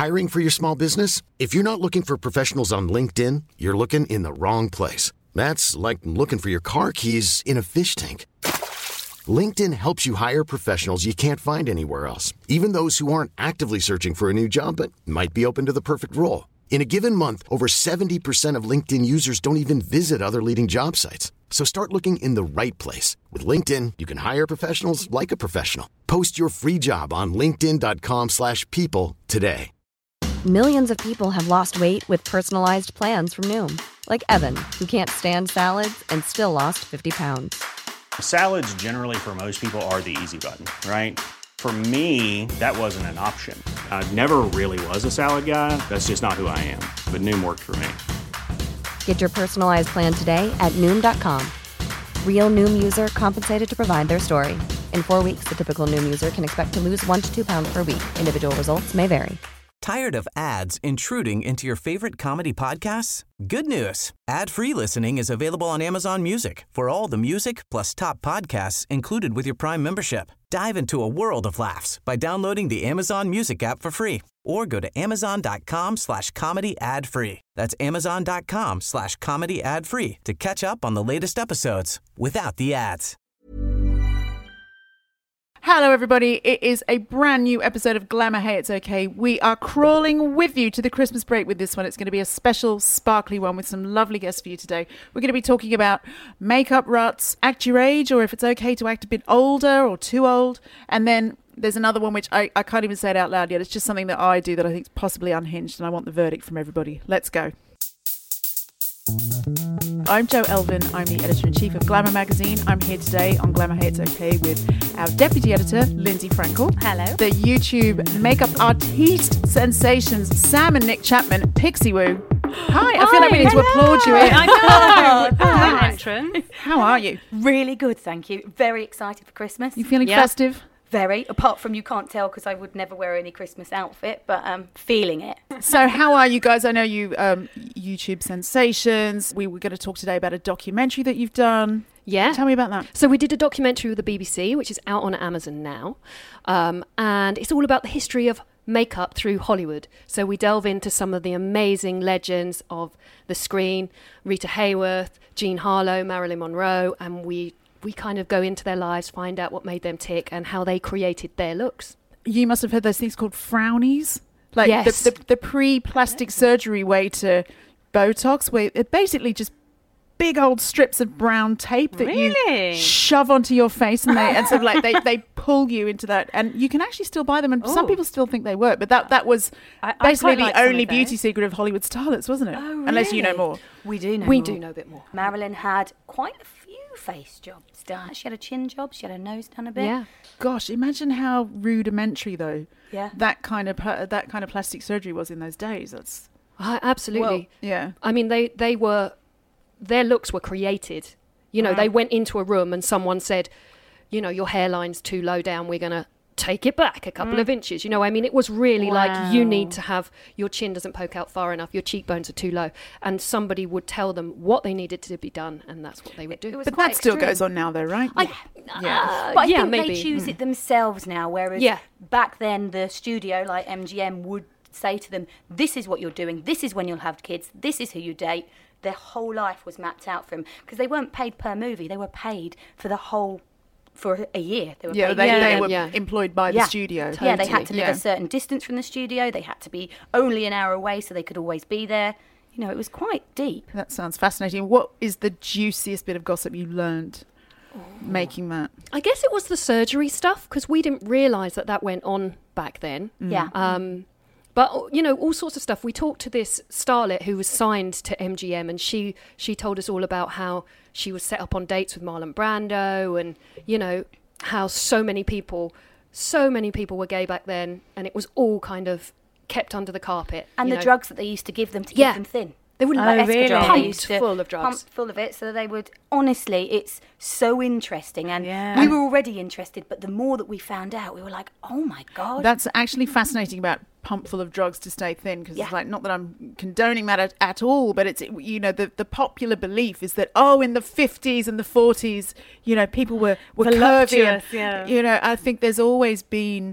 Hiring for your small business? If you're not looking for professionals on LinkedIn, you're looking in the wrong place. That's like looking for your car keys in a fish tank. LinkedIn helps you hire professionals you can't find anywhere else, even those who aren't actively searching for a new job but might be open to the perfect role. In a given month, over 70% of LinkedIn users don't even visit other leading job sites. So start looking in the right place. With LinkedIn, you can hire professionals like a professional. Post your free job on linkedin.com/people today. Millions of people have lost weight with personalized plans from Noom. Like Evan, who can't stand salads and still lost 50 pounds. Salads generally for most people are the easy button, right? For me, that wasn't an option. I never really was a salad guy. That's just not who I am. But Noom worked for me. Get your personalized plan today at Noom.com. Real Noom user compensated to provide their story. In 4 weeks, the typical Noom user can expect to lose 1 to 2 pounds per week. Individual results may vary. Tired of ads intruding into your favorite comedy podcasts? Good news. Ad-free listening is available on Amazon Music for all the music plus top podcasts included with your Prime membership. Dive into a world of laughs by downloading the Amazon Music app for free or go to amazon.com/comedy ad-free. That's amazon.com/comedy ad-free to catch up on the latest episodes without the ads. Hello everybody, it is a brand new episode of Glamour Hey It's Okay. We are crawling with you to the Christmas break with this one. It's going to be a special sparkly one with some lovely guests for you today. We're going to be talking about makeup ruts, act your age, or if it's okay to act a bit older or too old. And then there's another one which I can't even say it out loud yet. It's just something that I do that I think is possibly unhinged, and I want the verdict from everybody. Let's go. I'm Jo Elvin. I'm the editor-in-chief of Glamour magazine. I'm here today on Glamour Hey It's Okay with our deputy editor, Lindsay Frankel. Hello. The YouTube makeup artiste sensations, Sam and Nick Chapman, Pixie Woo. Hi, I feel like we need to applaud you here. I know. That entrance. How are you? Really good, thank you. Very excited for Christmas. You feeling festive? Very. Apart from you can't tell because I would never wear any Christmas outfit, but feeling it. So how are you guys? I know you YouTube sensations. We were going to talk today about a documentary that you've done. Yeah. Tell me about that. So we did a documentary with the BBC, which is out on Amazon now. And it's all about the history of makeup through Hollywood. So we delve into some of the amazing legends of the screen, Rita Hayworth, Jean Harlow, Marilyn Monroe, and we kind of go into their lives, find out what made them tick and how they created their looks. You must have heard those things called frownies. Like yes. the pre-plastic surgery way to Botox, where it basically just big old strips of brown tape that you shove onto your face, and sort of like they pull you into that, and you can actually still buy them, and some people still think they work, but that was basically the only beauty secret of Hollywood starlets, wasn't it? Oh, really? Unless you know more. We do know a bit more. Marilyn had quite a few face jobs done. She had a chin job, she had her nose done a bit. Yeah. Gosh, imagine how rudimentary though that kind of plastic surgery was in those days. That's absolutely. Well, yeah. I mean, their looks were created. You know, they went into a room and someone said, you know, your hairline's too low down. We're going to take it back a couple of inches. You know, I mean, it was really like you need to have, your chin doesn't poke out far enough. Your cheekbones are too low. And somebody would tell them what they needed to be done. And that's what they would do. But that still goes on now though, right? But I think maybe they choose it themselves now. Whereas back then the studio like MGM would say to them, this is what you're doing. This is when you'll have kids. This is who you date. Their whole life was mapped out for them because they weren't paid per movie. They were paid for for a year. They were they were employed by the studio. Totally. Yeah, they had to live a certain distance from the studio. They had to be only an hour away so they could always be there. You know, it was quite deep. That sounds fascinating. What is the juiciest bit of gossip you learned making that? I guess it was the surgery stuff because we didn't realise that went on back then. Yeah. But, you know, all sorts of stuff. We talked to this starlet who was signed to MGM and she told us all about how she was set up on dates with Marlon Brando and, you know, how so many people were gay back then and it was all kind of kept under the carpet. And the drugs that they used to give them to keep them thin. They wouldn't like estrogen. Pumped full of drugs. Pumped full of it. So they would, honestly, it's so interesting. And we were already interested, but the more that we found out, we were like, oh my God. That's actually fascinating about pumped full of drugs to stay thin, because it's like, not that I'm condoning that at all, but it's, you know, the popular belief is that, in the 50s and the 40s, you know, people were curvy. And, you know, I think there's always been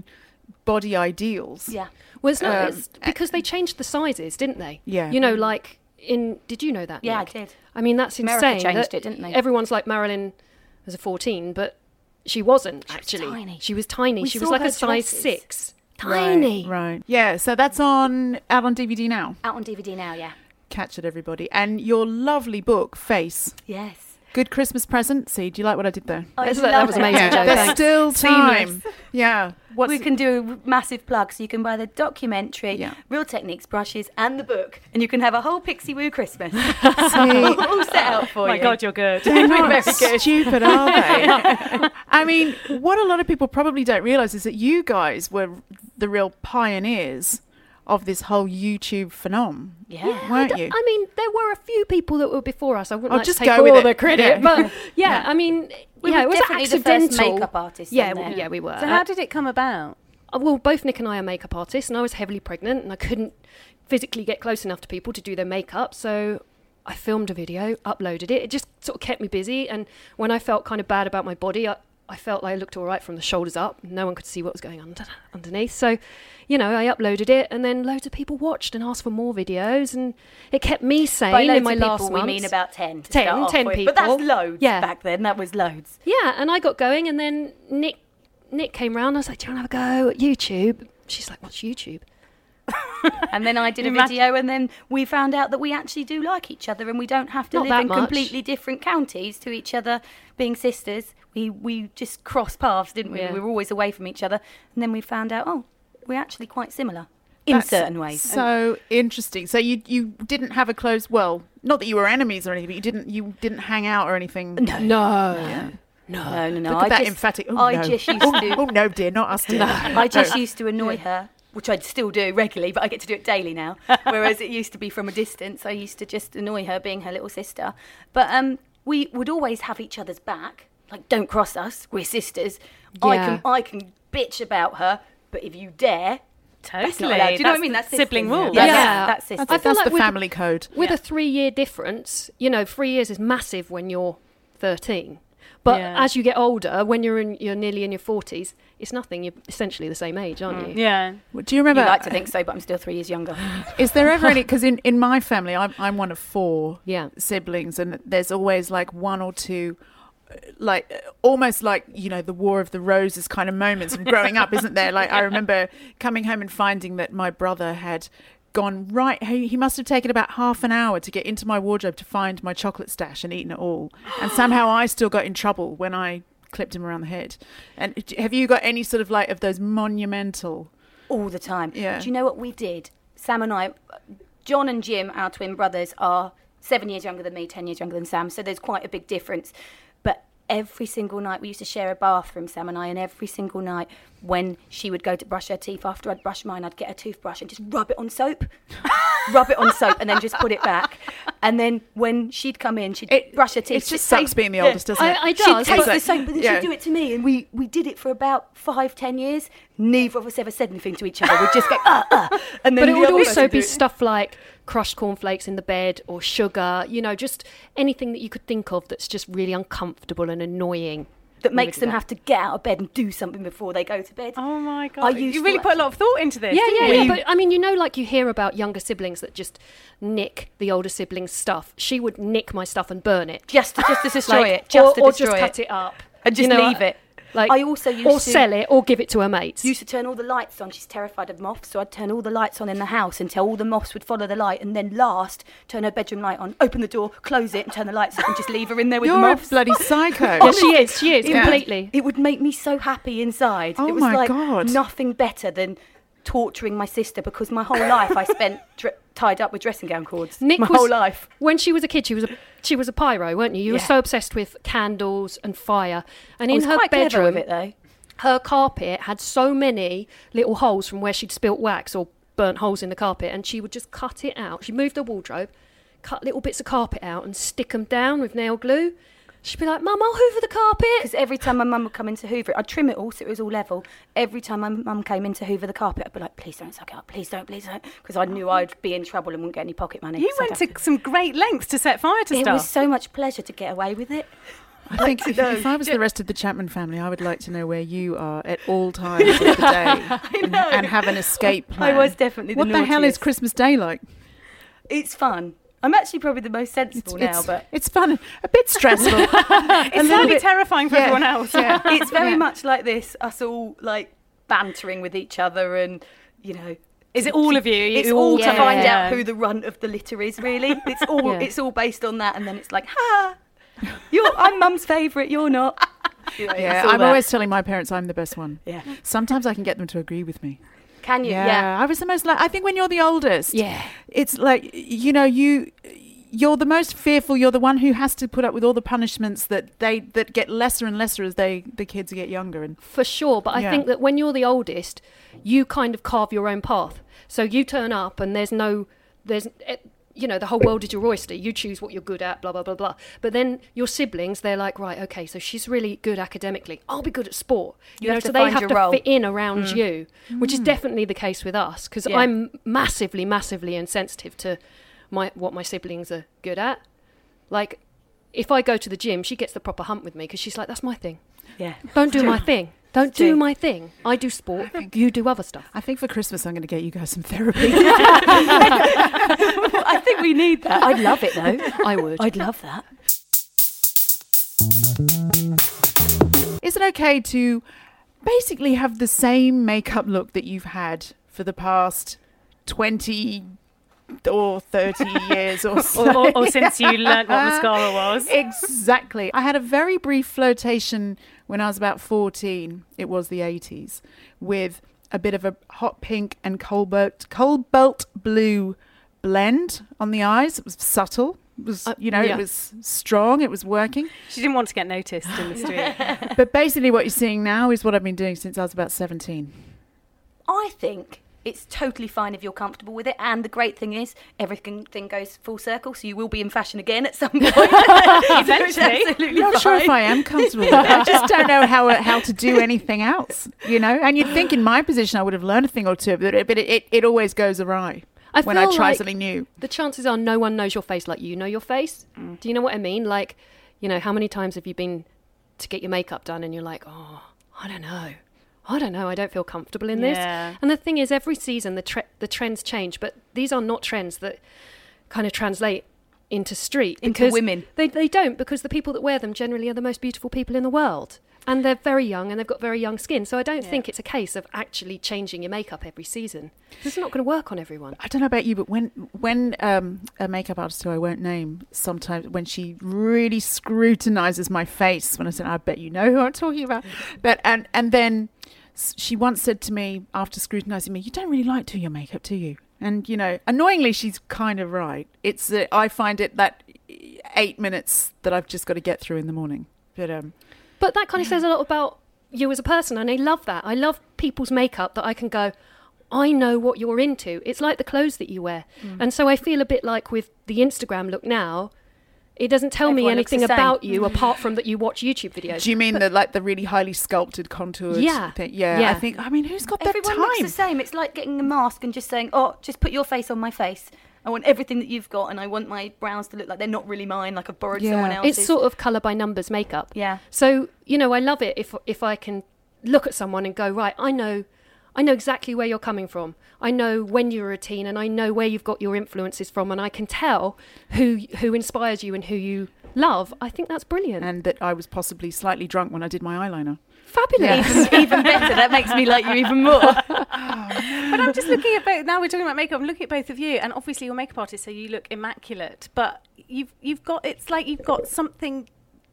body ideals. Yeah. Well, it's because they changed the sizes, didn't they? Yeah. You know, like did you know that? Yeah, Nick? I did. I mean, that's insane. America changed it, didn't they? Everyone's like Marilyn as a 14, but she wasn't actually. Was tiny. She was tiny. We she was saw like her a size dresses. 6. Tiny. Right. Yeah, so that's out on DVD now. Out on DVD now, yeah. Catch it, everybody. And your lovely book, Face. Yes. Good Christmas present. See, do you like what I did there? I That love was it. amazing, Jo. There's Thanks. still time. Seamless. Yeah. We can do a massive plug, so you can buy the documentary, Yeah. Real Techniques brushes, and the book, and you can have a whole Pixie Woo Christmas See, all set out for you. My God, you're good. they're not stupid, are they? I mean, what a lot of people probably don't realise is that you guys were the real pioneers of this whole YouTube phenomenon. Yeah. Weren't you? I mean, there were a few people that were before us. I wouldn't like just to take go with all it. the credit, Yeah. but yeah, I mean, We yeah, were it was definitely the accidental. first makeup artists Yeah, on there. yeah, we were. So how did it come about? Well, both Nick and I are makeup artists, and I was heavily pregnant, and I couldn't physically get close enough to people to do their makeup, so I filmed a video, uploaded it. It just sort of kept me busy, and when I felt kind of bad about my body, I felt like I looked all right from the shoulders up. No one could see what was going on underneath. So, you know, I uploaded it, and then loads of people watched and asked for more videos, and it kept me sane By loads in my of last people, months. we mean about 10. To 10, start off 10 with. people. But that's loads Yeah. back then. That was loads. Yeah, and I got going, and then Nick came round. I was like, "Do you want to have a go at YouTube?" She's like, "What's YouTube?" And then I did a video, and then we found out that we actually do like each other, and we don't have to Not live that in much. completely different counties to each other, being sisters. We just crossed paths, didn't we? Yeah. We were always away from each other, and then we found out, oh, we're actually quite similar in certain ways. So interesting. So you didn't have a close. Well, not that you were enemies or anything, but you didn't hang out or anything. No. No. Look at that emphatic. Oh, I no. just used to. Oh no, dear, not us, dear. I just used to annoy her, which I still do regularly, but I get to do it daily now. Whereas it used to be from a distance. I used to just annoy her, being her little sister. But we would always have each other's back. Like, don't cross us. We're sisters. Yeah. I can bitch about her, but if you dare, that's not allowed. Totally. Do you know what I mean? That's sibling sisters. rules. Yeah. That's sisters. I feel That's like the with- family code. With a 3-year difference, you know, 3 years is massive when you're 13. But Yeah. as you get older, when you're nearly in your 40s, it's nothing. You're essentially the same age, aren't you? Yeah. Do you remember? You like to think so, but I'm still 3 years younger. Is there ever any? Because in my family, I'm one of 4 Yeah. siblings, and there's always like one or two, like almost like, you know, the War of the Roses kind of moments of growing up, isn't there? Like I remember coming home and finding that my brother had gone right. He must have taken about half an hour to get into my wardrobe to find my chocolate stash and eaten it all, and somehow I still got in trouble when I clipped him around the head. And have you got any sort of like of those monumental? All the time. Yeah. Do you know what we did? Sam and I, John and Jim, our twin brothers, are 7 years younger than me, 10 years younger than Sam, so there's quite a big difference. But every single night, we used to share a bathroom, Sam and I, and every single night when she would go to brush her teeth, after I'd brush mine, I'd get a toothbrush and just rub it on soap. Rub it on soap and then just put it back. And then when she'd come in, she'd brush her teeth. It just sucks being the oldest, doesn't it? I She'd does. taste but- the soap, but then Yeah. she'd do it to me, and we did it for about 5-10 years. Neither of us ever said anything to each other. We'd just go, and then But it the would other also person be do it. stuff like crushed cornflakes in the bed or sugar, you know, just anything that you could think of that's just really uncomfortable and annoying. that We makes would do them that. have to get out of bed and do something before they go to bed. Oh my God. I used You really to put a lot of thought into this. Yeah, didn't yeah, you? yeah. But I mean, you know, like you hear about younger siblings that just nick the older sibling's stuff. She would nick my stuff and burn it. Just to destroy Like, it. Just to or destroy just it. cut it up. And just You know, leave it. Like, I also used or to sell it or give it to her mates. used to turn all the lights on. She's terrified of moths, so I'd turn all the lights on in the house until all the moths would follow the light, and then last turn her bedroom light on, open the door, close it, and turn the lights off, and just leave her in there with the You're a moths. bloody psycho. Yeah, she is Yeah. completely. It would make me so happy inside. Oh it was my like God. nothing better than torturing my sister, because my whole life I spent tied up with dressing gown cords. Nick my was, whole life. When she was a kid, she was a pyro, weren't you? You were Yeah. so obsessed with candles and fire. And I in was her quite clever bedroom, with it though. her carpet had so many little holes from where she'd spilt wax or burnt holes in the carpet, and she would just cut it out. She'd move the wardrobe, cut little bits of carpet out and stick them down with nail glue. She'd be like, "Mum, I'll hoover the carpet." Because every time my mum would come in to hoover it, I'd trim it all so it was all level. Every time my mum came in to hoover the carpet, I'd be like, "Please don't suck it up, please don't," because I knew I'd be in trouble and wouldn't get any pocket money. You So went to some great lengths to set fire to It stuff. was so much pleasure to get away with it. I think if I was the rest of the Chapman family, I would like to know where you are at all times of the day and have an escape plan. I was definitely the What the hell is Christmas Day like? It's fun. I'm actually probably the most sensible now, but it's fun, a bit stressful. It's slightly terrifying for everyone else. Yeah. It's very much like this, us all like bantering with each other, and is it all of you? It's all to find out who the runt of the litter is. Really, it's all based on that, and then it's like, I'm Mum's favourite, you're not. I'm always telling my parents I'm the best one. Yeah. Sometimes I can get them to agree with me. Can you? Yeah. I was the most I think when you're the oldest. Yeah. It's like, you're the most fearful. You're the one who has to put up with all the punishments that get lesser and lesser as the kids get younger. And for sure. But I think that when you're the oldest, you kind of carve your own path. So you turn up and there's the whole world is your oyster. You choose what you're good at, blah, blah, blah, blah. But then your siblings, they're like, right, okay, so she's really good academically. I'll be good at sport. You have so to they find have your to role. fit in around you, which is definitely the case with us, because I'm massively, massively insensitive to what my siblings are good at. Like, if I go to the gym, she gets the proper hump with me because she's like, that's my thing. Yeah. Don't do my thing. Don't do my thing. I do sport. You do other stuff. I think for Christmas I'm going to get you guys some therapy. I think we need that. I'd love it though. I would. I'd love that. Is it okay to basically have the same makeup look that you've had for the past 20 or 30 years or so? or since you learnt what mascara was? Exactly. I had a very brief flirtation when I was about 14. It was the 80s, with a bit of a hot pink and cobalt blue blend on the eyes. It was subtle. It was, it was strong. It was working. She didn't want to get noticed in the street. But basically what you're seeing now is what I've been doing since I was about 17. I think it's totally fine if you're comfortable with it. And the great thing is, everything goes full circle, so you will be in fashion again at some point. Eventually. I'm not sure if I am comfortable with it. I just don't know how to do anything else, And you'd think in my position I would have learned a thing or two, but it always goes awry when I try something new. The chances are no one knows your face like you know your face. Do you know what I mean? Like, how many times have you been to get your makeup done and you're like, oh, I don't know, I don't feel comfortable in this. And the thing is, every season the trends change, but these are not trends that kind of translate into street. Into women. They don't, because the people that wear them generally are the most beautiful people in the world. And they're very young and they've got very young skin. So I don't think it's a case of actually changing your makeup every season. It's not going to work on everyone. I don't know about you, but when a makeup artist who I won't name, sometimes when she really scrutinises my face, when I said, I bet you know who I'm talking about. But and then she once said to me, after scrutinising me, you don't really like to do your makeup, do you? And, annoyingly, she's kind of right. It's I find it that 8 minutes that I've just got to get through in the morning. But that kind of says a lot about you as a person, and I love that. I love people's makeup that I can go, I know what you're into. It's like the clothes that you wear. And so I feel a bit like with the Instagram look now, it doesn't tell me anything about you apart from that you watch YouTube videos. Do you mean the really highly sculpted, contoured thing? Yeah. Who's got that time? Everyone looks the same. It's like getting a mask and just saying, just put your face on my face. I want everything that you've got, and I want my brows to look like they're not really mine, like I've borrowed someone else's. It's sort of colour by numbers makeup. Yeah. So, I love it if I can look at someone and go, right, I know exactly where you're coming from. I know when you were a teen, and I know where you've got your influences from, and I can tell who inspires you and who you love. I think that's brilliant. And that I was possibly slightly drunk when I did my eyeliner. Fabulous. Even better. That makes me like you even more. But I'm just looking at both. Now we're talking about makeup. I'm looking at both of you, and obviously you're a makeup artist, so you look immaculate. But you've got, it's like you've got something.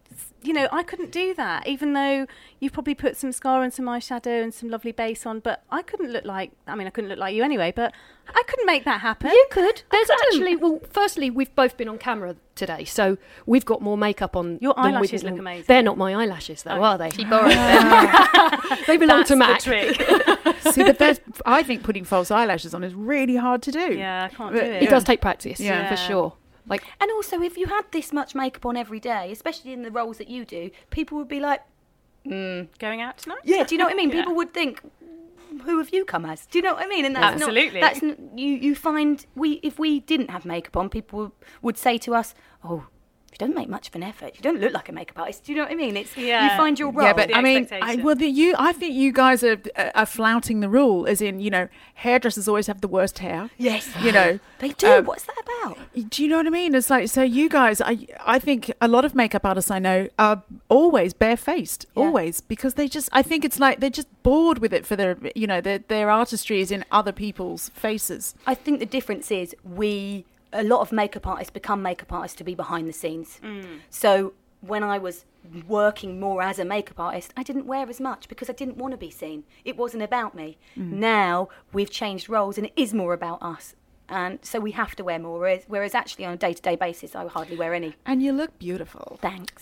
I couldn't do that, even though you've probably put some mascara and some eyeshadow and some lovely base on. But I couldn't look like you anyway. But I couldn't make that happen. You could. There's actually, firstly, we've both been on camera today, so we've got more makeup on. Your eyelashes look amazing. They're not my eyelashes, though, are they? She borrowed them. They belong to Mac. Trick. See, but I think putting false eyelashes on is really hard to do. Yeah, I can't do it. It does take practice, for sure. And also, if you had this much makeup on every day, especially in the roles that you do, people would be like, going out tonight? Yeah, do you know what I mean? People would think, who have you come as? Do you know what I mean? And that's absolutely. You find if we didn't have makeup on, people would say to us, oh, you don't make much of an effort. You don't look like a makeup artist. Do you know what I mean? It's you find your role. Yeah, but I think you guys are flouting the rule, as in, hairdressers always have the worst hair. Yes, they do. What's that about? Do you know what I mean? It's like, so you guys, I think a lot of makeup artists I know are always barefaced, always, because I think it's like they're just bored with it for their artistry is in other people's faces. I think the difference is a lot of makeup artists become makeup artists to be behind the scenes. So when I was working more as a makeup artist, I didn't wear as much because I didn't want to be seen. It wasn't about me. Now we've changed roles and it is more about us. And so we have to wear more, whereas actually on a day-to-day basis, I hardly wear any. And you look beautiful. Thanks.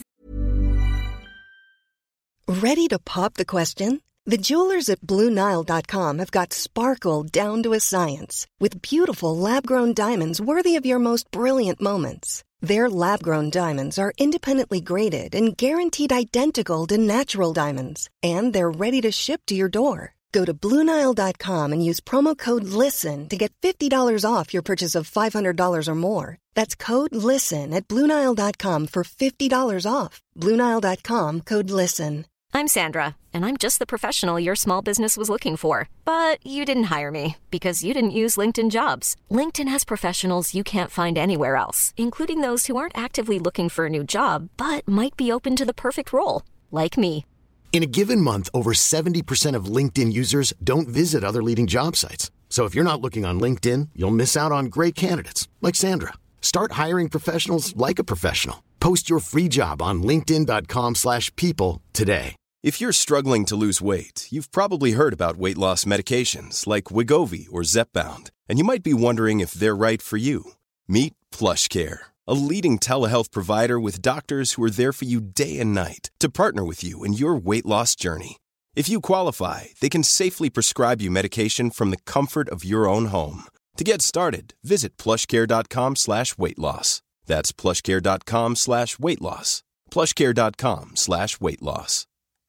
Ready to pop the question? The jewelers at BlueNile.com have got sparkle down to a science with beautiful lab-grown diamonds worthy of your most brilliant moments. Their lab-grown diamonds are independently graded and guaranteed identical to natural diamonds, and they're ready to ship to your door. Go to BlueNile.com and use promo code LISTEN to get $50 off your purchase of $500 or more. That's code LISTEN at BlueNile.com for $50 off. BlueNile.com, code LISTEN. I'm Sandra, and I'm just the professional your small business was looking for. But you didn't hire me because you didn't use LinkedIn Jobs. LinkedIn has professionals you can't find anywhere else, including those who aren't actively looking for a new job, but might be open to the perfect role, like me. In a given month, over 70% of LinkedIn users don't visit other leading job sites. So if you're not looking on LinkedIn, you'll miss out on great candidates like Sandra. Start hiring professionals like a professional. Post your free job on linkedin.com/people today. If you're struggling to lose weight, you've probably heard about weight loss medications like Wegovy or Zepbound, and you might be wondering if they're right for you. Meet PlushCare, a leading telehealth provider with doctors who are there for you day and night to partner with you in your weight loss journey. If you qualify, they can safely prescribe you medication from the comfort of your own home. To get started, visit plushcare.com/weightloss. That's plushcare.com/weightloss. plushcare.com/weightloss.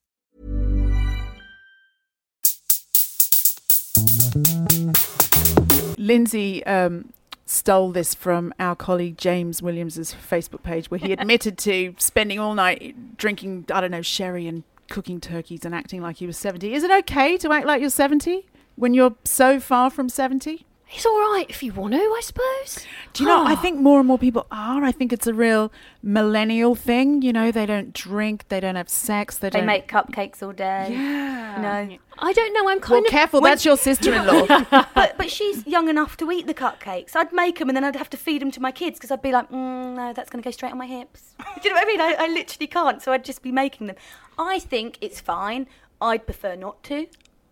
Lindsay stole this from our colleague James Williams's Facebook page, where he admitted to spending all night drinking, sherry and cooking turkeys and acting like he was 70. Is it okay to act like you're 70 when you're so far from 70? It's all right if you want to, I suppose. Do you know, I think more and more people are. I think it's a real millennial thing. They don't drink, they don't have sex. They make cupcakes all day. Yeah. No. I don't know, I'm kind of... careful, that's your sister-in-law. but she's young enough to eat the cupcakes. I'd make them and then I'd have to feed them to my kids because I'd be like, no, that's going to go straight on my hips. Do you know what I mean? I literally can't, so I'd just be making them. I think it's fine. I'd prefer not to.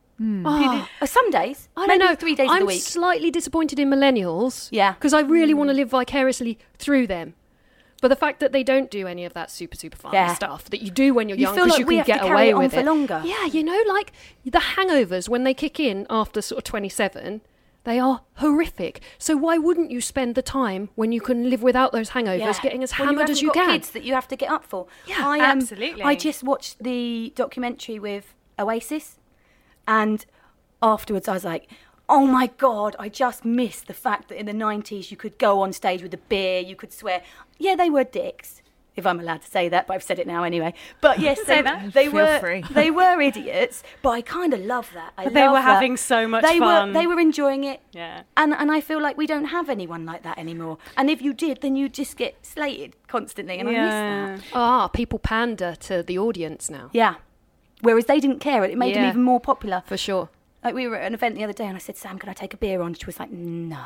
Some days, I don't know. 3 days of the week. I'm slightly disappointed in millennials. Yeah, because I really want to live vicariously through them. But the fact that they don't do any of that super fun stuff that you do when you're young, because you can get away with it for longer. Yeah, like the hangovers when they kick in after sort of 27, they are horrific. So why wouldn't you spend the time when you can live without those hangovers, getting as hammered as you can? Kids that you have to get up for. Yeah, absolutely. I just watched the documentary with Oasis. And afterwards I was like, oh my God, I just missed the fact that in the 90s you could go on stage with a beer, you could swear. Yeah, they were dicks, if I'm allowed to say that, but I've said it now anyway. But yes, they were idiots, but I kind of love that. They were having so much fun. They were enjoying it. Yeah. And I feel like we don't have anyone like that anymore. And if you did, then you just get slated constantly, and I miss that. People pander to the audience now. Yeah. Whereas they didn't care. It made them even more popular. For sure. Like we were at an event the other day and I said, Sam, can I take a beer on? She was like, no.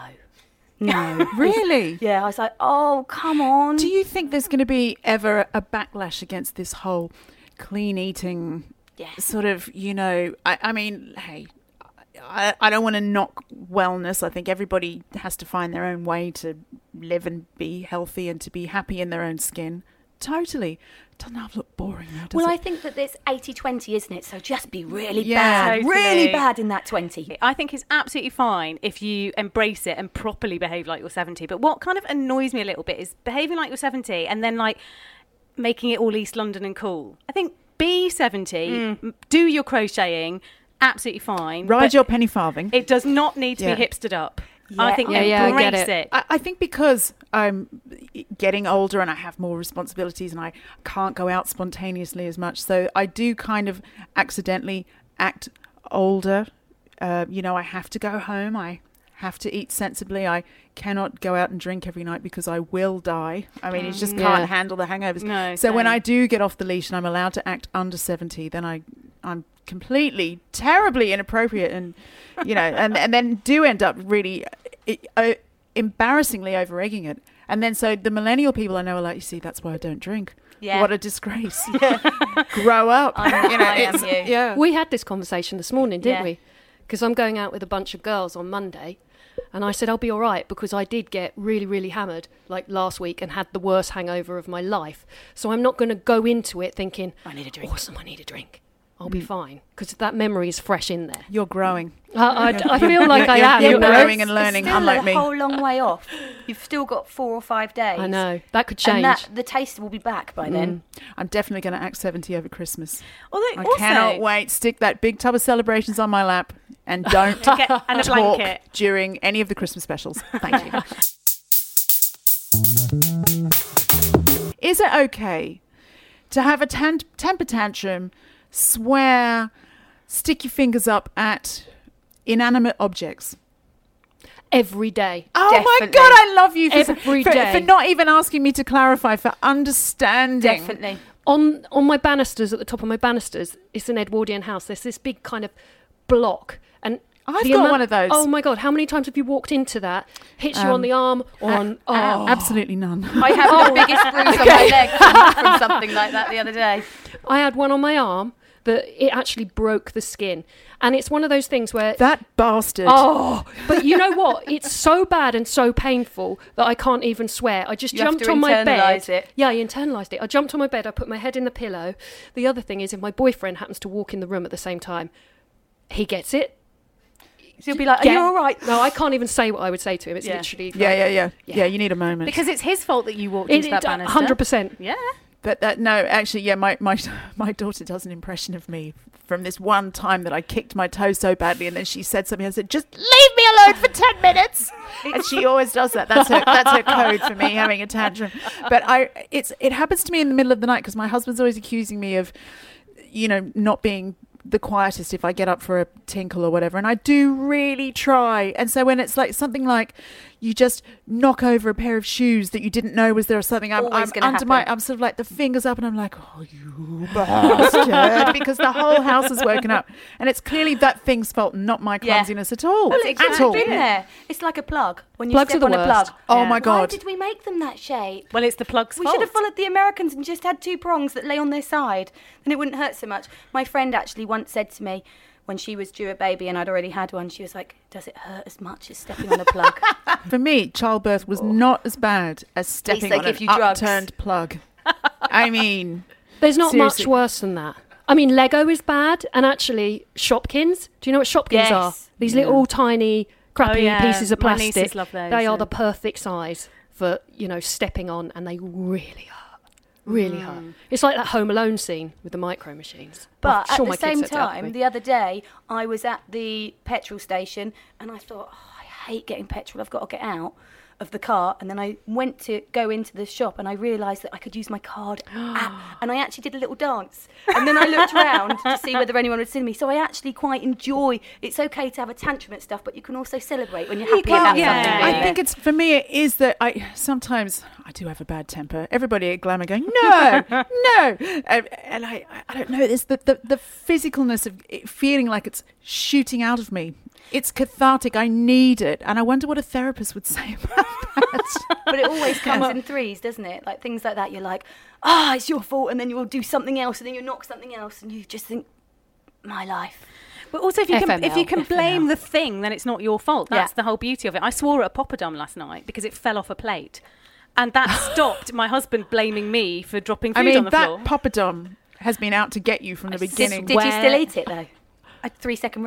Really? Yeah. I was like, oh, come on. Do you think there's going to be ever a backlash against this whole clean eating sort of, I mean, hey, I don't want to knock wellness. I think everybody has to find their own way to live and be healthy and to be happy in their own skin. Totally. Doesn't have to look boring now, does it? I think that it's 80-20, isn't it? So just be really bad. Totally. Really bad in that 20. I think it's absolutely fine if you embrace it and properly behave like you're 70. But what kind of annoys me a little bit is behaving like you're 70 and then like making it all East London and cool. I think be 70, do your crocheting, absolutely fine. Ride your penny farthing. It does not need to be hipstered up. Yeah. I think embrace it. I think because I'm getting older and I have more responsibilities and I can't go out spontaneously as much, so I do kind of accidentally act older. I have to go home. I have to eat sensibly. I cannot go out and drink every night because I will die. I mean, you just can't handle the hangovers. No, so when I do get off the leash and I'm allowed to act under 70, then I'm completely, terribly inappropriate and, and then do end up really embarrassingly over-egging it. And then so the millennial people I know are like, you see, that's why I don't drink. Yeah. What a disgrace. Grow up. I am you. Yeah. We had this conversation this morning, didn't we? Because I'm going out with a bunch of girls on Monday. And I said, I'll be all right, because I did get really, really hammered like last week and had the worst hangover of my life. So I'm not going to go into it thinking, I need a drink. Awesome, I need a drink. I'll be fine, because that memory is fresh in there. You're growing. I feel like I am. You're growing and learning, it's still unlike me. a whole long way off. You've still got 4 or 5 days. I know. That could change. And the taste will be back by then. I'm definitely going to act 70 over Christmas. Although I cannot wait. Stick that big tub of celebrations on my lap and don't and a talk blanket during any of the Christmas specials. Thank you. Is it okay to have a temper tantrum, swear, stick your fingers up at inanimate objects? Every day. Oh Definitely. my God, I love you for not even asking me to clarify, for understanding. Definitely. On my banisters, at the top of my banisters, it's an Edwardian house. There's this big kind of block. And I've got one of those. Oh my God, how many times have you walked into that, hits you on the arm or on... Absolutely none. I have the biggest bruise on my leg from something like that the other day. I had one on my arm that it actually broke the skin. And it's one of those things where... That bastard. Oh, but you know what? It's so bad and so painful that I can't even swear. I just jumped on my bed. It. Yeah, I internalised it. I jumped on my bed. I put my head in the pillow. The other thing is, if my boyfriend happens to walk in the room at the same time, he gets it. So you'll be like, are you all right? No, I can't even say what I would say to him. It's literally... Yeah, you need a moment. Because it's his fault that you walked into that banister. 100%. Yeah. But no, actually, my daughter does an impression of me from this one time that I kicked my toe so badly, and then she said something. I said, "Just leave me alone for 10 minutes." And she always does that. That's her code for me having a tantrum. But it happens to me in the middle of the night, because my husband's always accusing me of, not being the quietest if I get up for a tinkle or whatever, and I do really try. And so when it's like something like you just knock over a pair of shoes that you didn't know was there or something, I'm sort of like the fingers up, and I'm like, oh, you bastard, because the whole house is woken up, and it's clearly that thing's fault, not my clumsiness at all. Well, it's been there. It's like a plug. When you Plugs step are the on a worst. plug. Oh my God. Why did we make them that shape? Well, it's the plug's fault. We should have followed the Americans and just had 2 prongs that lay on their side, then it wouldn't hurt so much. My friend actually once said to me, when she was due a baby and I'd already had one, she was like, does it hurt as much as stepping on a plug? For me, childbirth was not as bad as stepping on an upturned plug. I mean... There's not seriously. much worse than that. I mean, Lego is bad, and actually Shopkins. Do you know what Shopkins are? These little tiny, crappy pieces of plastic. My nieces love those, they are the perfect size for, stepping on, and they really hurt. Really hurt. It's like that Home Alone scene with the micro machines. But at the same time, the other day, I was at the petrol station and I thought, I hate getting petrol. I've got to get out of the car. And then I went to go into the shop and I realised that I could use my card app. And I actually did a little dance. And then I looked around to see whether anyone would see me. So I actually quite enjoy, it's okay to have a tantrum at stuff, but you can also celebrate when you're happy about something. I think it's, for me, it is that sometimes I do have a bad temper. Everybody at Glamour going, no. And I don't know, it's the physicalness of it feeling like it's shooting out of me. It's cathartic. I need it. And I wonder what a therapist would say about that. But it always comes in threes, doesn't it? Like things like that, you're like, it's your fault. And then you'll do something else. And then you knock something else. And you just think, my life. But also, if you can blame the thing, then it's not your fault. That's the whole beauty of it. I swore at a poppadom last night because it fell off a plate. And that stopped my husband blaming me for dropping food on the floor. That poppadom has been out to get you from the beginning. Did you still eat it, though? A 3-second rule.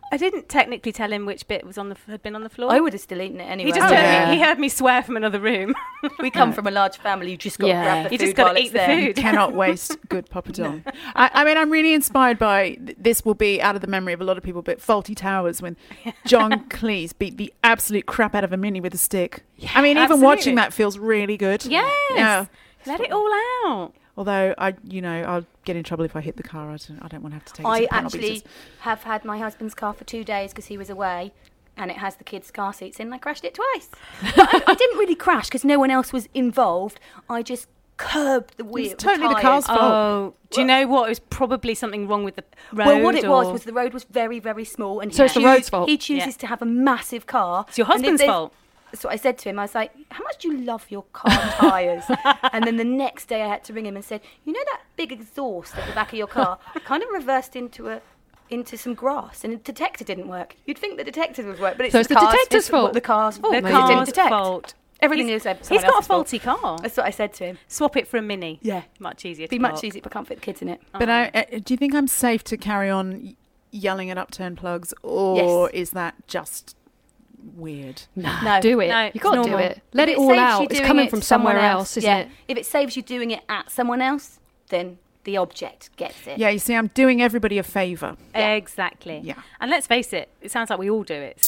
I didn't technically tell him which bit had been on the floor. I would have still eaten it anyway. He heard me swear from another room. We come from a large family. You just got to grab the food. You just got to eat the food. You cannot waste good poppadom. I mean, I'm really inspired by this. Will be out of the memory of a lot of people, but Fawlty Towers when John Cleese beat the absolute crap out of a mini with a stick. Yeah, I mean, even watching that feels really good. Yes. Yeah. Let it all out. Although I'll get in trouble if I hit the car. I don't want to have to take it. I actually have had my husband's car for 2 days because he was away, and it has the kids' car seats in. And I crashed it twice. I didn't really crash because no one else was involved. I just curbed the wheel. It's totally the car's fault. Oh, do you know what? It was probably something wrong with the road. Well, what it was the road was very, very small, and so it's the road's fault. He chooses to have a massive car. It's your husband's fault. That's what I said to him. I was like, how much do you love your car tyres? And then the next day I had to ring him and said, you know that big exhaust at the back of your car kind of reversed into some grass, and the detector didn't work. You'd think the detector would work, but it's the detector's fault. The car's fault. The car's fault. Everything is he's got a faulty car. That's what I said to him. Swap it for a Mini. Yeah. Much easier to be much easier, but can't fit the kids in it. But do you think I'm safe to carry on yelling at upturned plugs, or is that just weird? No, do it. No, you got to do it. Let it all out. It's coming from somewhere else, isn't it? If it saves you doing it at someone else, then the object gets it. Yeah, you see, I'm doing everybody a favour. Yeah. Exactly. Yeah. And let's face it, it sounds like we all do it.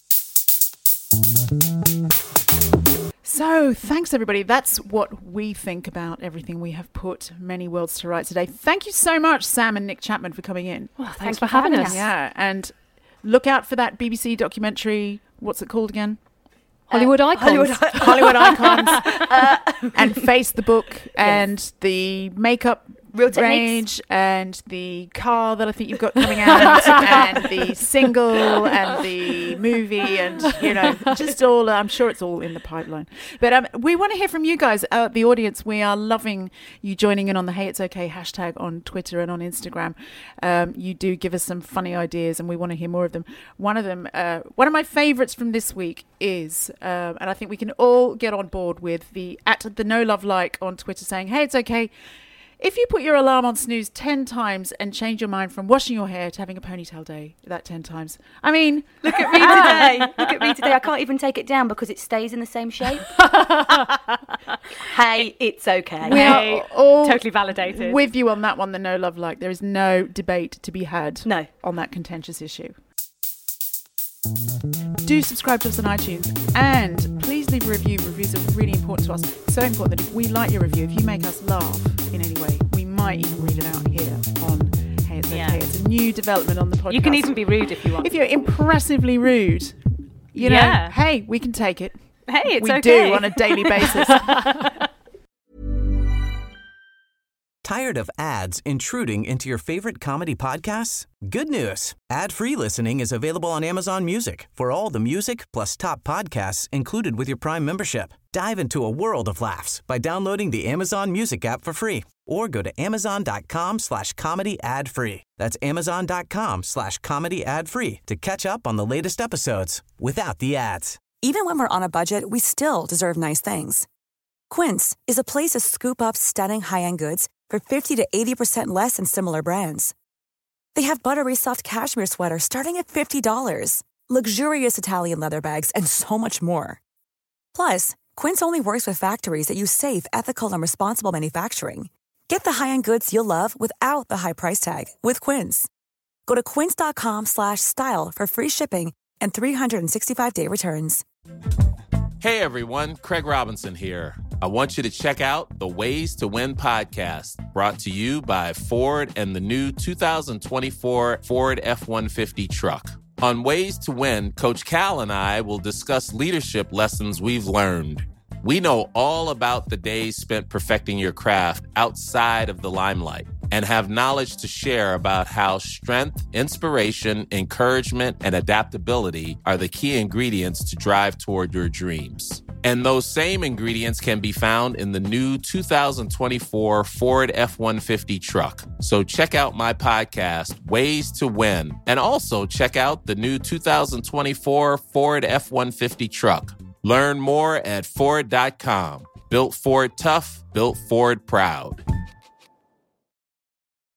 So, thanks everybody. That's what we think about everything we have put many worlds to rights today. Thank you so much, Sam and Nick Chapman, for coming in. Well, thanks for having us. Yeah, and look out for that BBC documentary. What's it called again? Hollywood Icons. Hollywood Icons. And Face the Book and the makeup Real range and the car that I think you've got coming out and the single and the movie and, just all, I'm sure it's all in the pipeline. But we want to hear from you guys, the audience. We are loving you joining in on the Hey It's Okay hashtag on Twitter and on Instagram. You do give us some funny ideas and we want to hear more of them. One of my favourites from this week is, and I think we can all get on board with the No Love Like on Twitter saying, hey, it's okay. If you put your alarm on snooze 10 times and change your mind from washing your hair to having a ponytail day that 10 times. I mean, look at me today. Look at me today. I can't even take it down because it stays in the same shape. Hey, it's okay. We are all totally validated. With you on that one, the No Love Like. There is no debate to be had on that contentious issue. Do subscribe to us on iTunes and please leave a review. Reviews are really important to us. So important that if we like your review, if you make us laugh in any way, we might even read it out here on Hey It's Okay. It's a new development on the podcast. You can even be rude if you want. If you're impressively rude, you know, hey, we can take it. Hey, it's okay. We do on a daily basis. Tired of ads intruding into your favorite comedy podcasts? Good news. Ad-free listening is available on Amazon Music for all the music plus top podcasts included with your Prime membership. Dive into a world of laughs by downloading the Amazon Music app for free or go to amazon.com/comedy ad-free. That's amazon.com/comedy ad-free to catch up on the latest episodes without the ads. Even when we're on a budget, we still deserve nice things. Quince is a place to scoop up stunning high-end goods for 50 to 80% less than similar brands. They have buttery soft cashmere sweaters starting at $50, luxurious Italian leather bags, and so much more. Plus, Quince only works with factories that use safe, ethical, and responsible manufacturing. Get the high-end goods you'll love without the high price tag with Quince. Go to quince.com/style for free shipping and 365-day returns. Hey everyone, Craig Robinson here. I want you to check out the Ways to Win podcast, brought to you by Ford and the new 2024 Ford F-150 truck. On Ways to Win, Coach Cal and I will discuss leadership lessons we've learned. We know all about the days spent perfecting your craft outside of the limelight and have knowledge to share about how strength, inspiration, encouragement, and adaptability are the key ingredients to drive toward your dreams. And those same ingredients can be found in the new 2024 Ford F-150 truck. So check out my podcast, Ways to Win, and also check out the new 2024 Ford F-150 truck. Learn more at Ford.com. Built Ford tough, built Ford proud.